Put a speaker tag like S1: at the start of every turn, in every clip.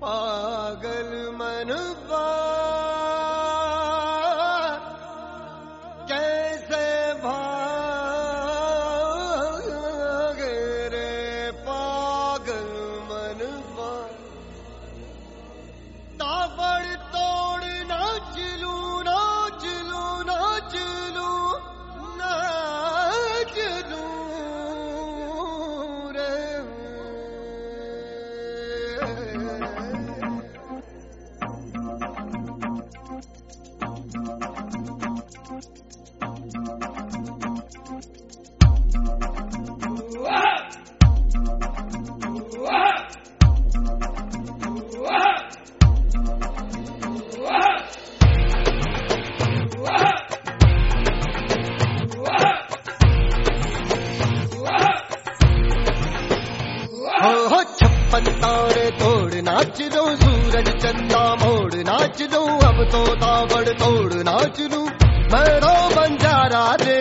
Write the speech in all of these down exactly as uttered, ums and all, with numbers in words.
S1: पागल मनवा कैसे भागे रे पागल मनवा। ताबड़ तोड़ नाच लूं नाच लूं नाच लूं नाच लूं रे। हो छप्पन तारे तोड़ नाच लो सूरज चंदा मोड़ नाच लो अब तो ताबड़ तोड़ नाच लू मैरो बंजारा रे।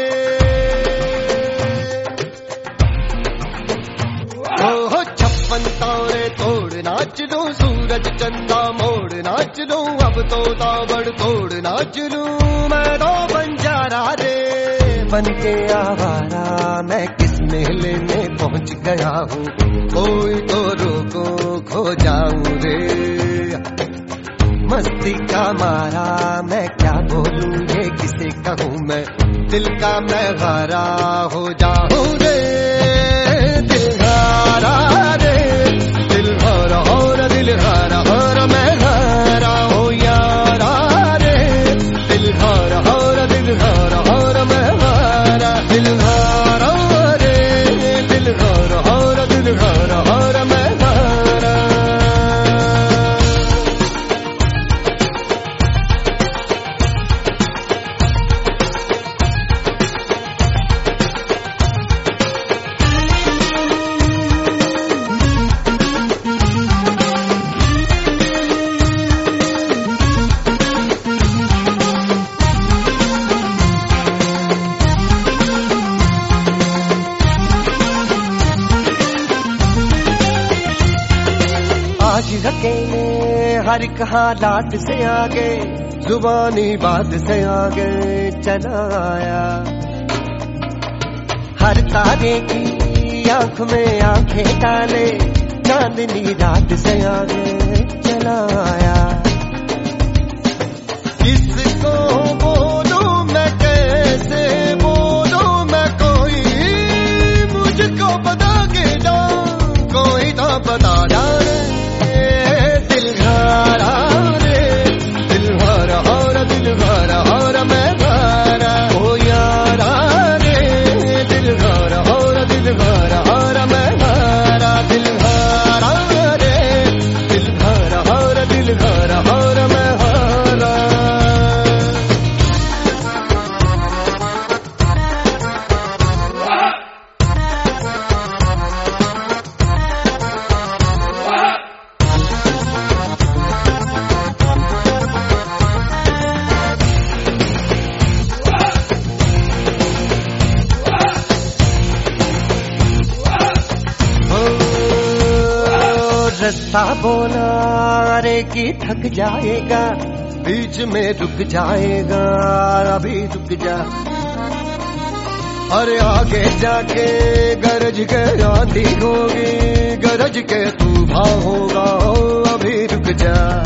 S1: हो छप्पन तारे तोड़ नाच लो सूरज चंदा मोड़ नाच लो अब तो ताबड़ तोड़ नाच लू मैरो बंजारा रे। बन के आवारा मैं किस मेले में पहुंच गया हूँ कोई तो रोको खो जाऊं रे। मस्ती का मारा मैं क्या बोलूं ये किसे कहूँ मैं दिल का मैं हारा हो जाऊं रे। दिल हारा रे दिल हारा और दिल हारा और मैं हारा हो यारा रे। दिल हारा और दिल हारा और मैं हारा दिल हारा रे दिल हारा और दिल हारा और मैं हारा। आज अकेले हर एक हालात से आगे जुबानी बात से आगे चला आया। हर तारे की आंख में आंखें डाले चांदनी रात से आगे चला आया। किसको बोलूं मैं कैसे बोलूं मैं कोई मुझको बता के जा कोई तो बता जाए। दिल हारा रे दिल हारा और दिल हारा और मैं हारा हो यारा रे। दिल हारा और दिल हारा और मैं हारा दिल हारा रे दिल हारा और दिल हारा और मैं हारा। रास्ता बोला अरे की थक जाएगा बीच में रुक जाएगा अभी रुक जा। अरे आगे जाके गरज के आंधी होगी गरज के तूफान होगा अभी रुक जा।